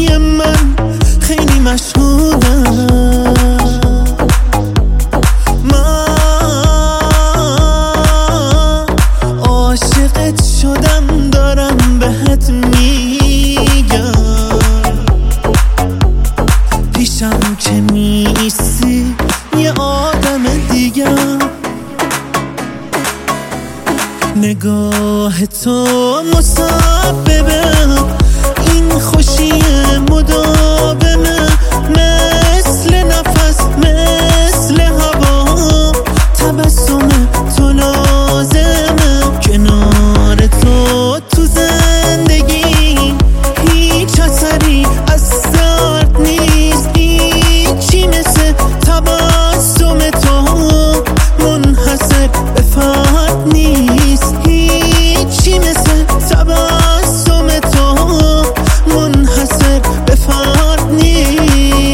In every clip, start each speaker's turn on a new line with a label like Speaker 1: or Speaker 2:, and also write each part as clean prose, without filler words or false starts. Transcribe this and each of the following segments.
Speaker 1: خوشی من خیلی مشهودم. من عاشقت شدم دارم بهت میگم، پیشم که نیستی یه آدم دیگم. نگاه تو مسببه این خوشی مداومه، مثل نفس مثل هوا، تبسم تو لازمه. کنار تو تو زندگی هیچ اثری از درد نیست، هیچی مثل تبسم تو منحصر به فرد نیست، هیچی مثل تبسم تو منحصر به فرد نیست.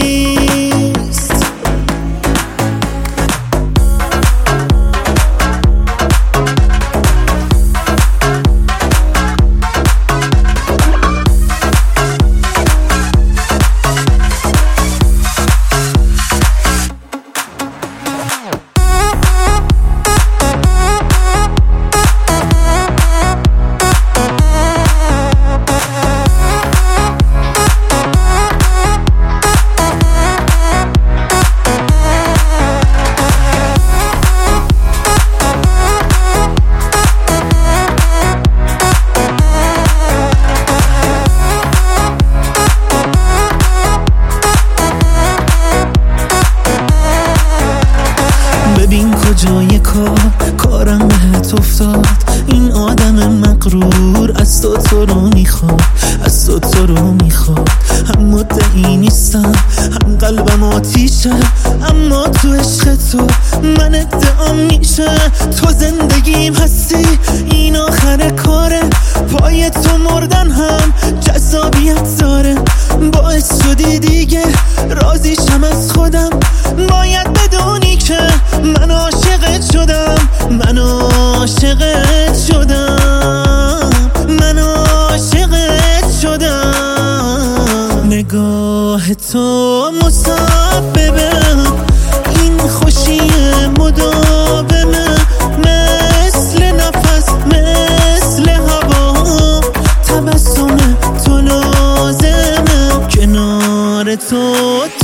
Speaker 1: ببین کجای کارم بهت افتاد، این آدم مغرور از تو رو میخواد، از تو رو میخواد. هم مدعی نیستم هم قلبم آتیشه، اما تو عشق تو من ادعام میشه. تو زندگیم هستی این آخر کاره، پای تو مردن هم جذابیت داره. باعث شدی دیگه راضیشم از خودم، باید بدونی که من عاشقت شدم، من عاشقت شدم، من عاشقت شدم. نگاه تو مسببه این خوشی مداومه، مثل نفس مثل هوا، تبسم تو لازمه. کنار تو